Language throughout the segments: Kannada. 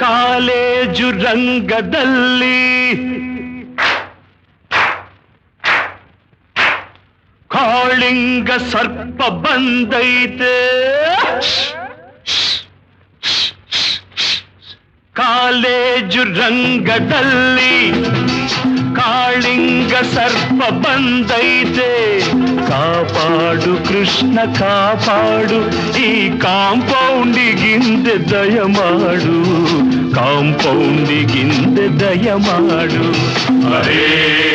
ಕಾಲೇಜು ರಂಗದಲ್ಲಿ ಕಾಳಿಂಗ ಸರ್ಪ ಬಂದೈತೆ. ಕಾಲೇಜು ರಂಗದಲ್ಲಿ ಕಾಳಿಂಗ ಸರ್ಪ ಬಂದೈತೆ. ಕಾಪಾಡು ಕೃಷ್ಣ ಕಾಪಾಡು, ಈ ಕಾಂಪೌಂಡಿಗಿಂದೆ ದಯಮಾಡು, ಕಾಂಪೌಂಡಿಗಿಂದೆ ದಯಮಾಡು. ಹರೇ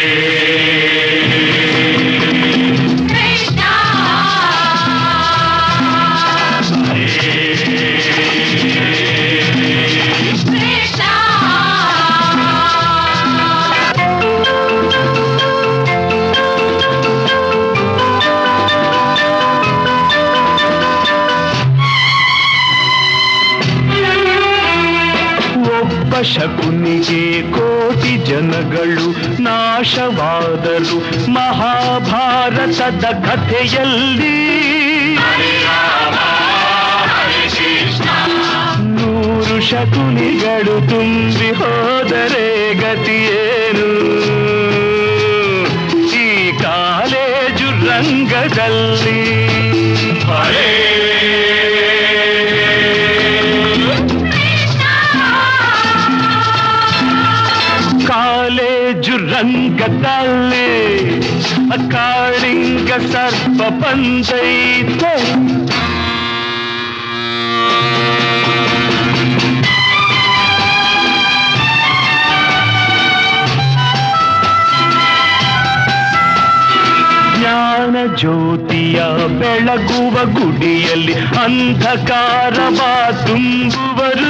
ಶಕುನಿಗೆ ಕೋಟಿ ಜನಗಳು ನಾಶವಾದರು ಮಹಾಭಾರತದ ಕಥೆಯಲ್ಲಿ. 100 ಶಕುನಿಗಳು ತುಂಬಿ ಹೋದರೆ ಗತಿಯೇನು? ಈ ಕಾಲೇಜು ರಂಗದಲ್ಲಿ ಕಾಲೇಜು ರಂಗದಲ್ಲಿ ಕಾಳಿಂಗ ಸರ್ಪ ಬಂದೈತೆ. ಜ್ಞಾನ ಜ್ಯೋತಿಯ ಬೆಳಗುವ ಗುಡಿಯಲ್ಲಿ ಅಂಧಕಾರವ ತುಂಬುವರು.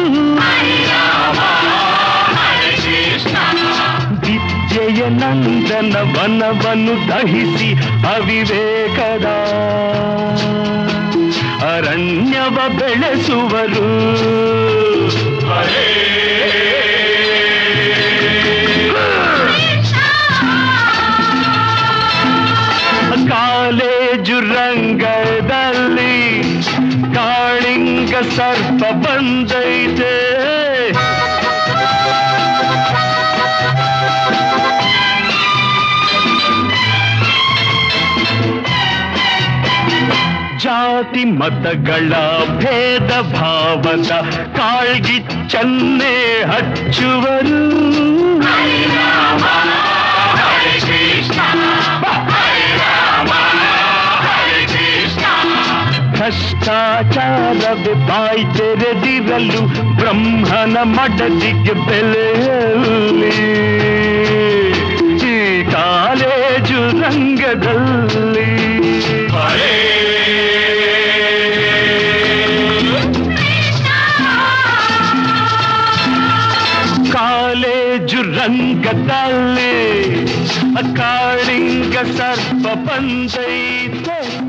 ವಿದ್ಯೆಯ ನಂದನ ವನವನ್ನು ದಹಿಸಿ ಅವಿವೇಕದ ಅರಣ್ಯವ ಬೆಳೆಸುವರು. ಕಾಲೇಜು ರಂಗದಲ್ಲಿ ಕಾಳಿಂಗ ಸರ್ಪ ಬಂದೈತೆ. ಜಾತಿ ಮತಗಳ ಭೇದ ಭಾವದ ಕಾಳ್ಗಿಚ್ಚನ್ನೇ ಹಚ್ಚುವರು. ಭ್ರಷ್ಟಾಚಾರವೇ ಬಾಯಿ ತೆರೆದಿರಲು ಬ್ರಹ್ಮನ ಮಡದಿಗೆ ಬೆಲೆಯಲ್ಲಿ. ಈ ಕಾಲೇಜು ರಂಗದಲ್ಲಿ ಕಾಲೇಜು ರಂಗದಲ್ಲಿ ಕಾಳಿಂಗ ಸರ್ಪ ಬಂದೈತೆ.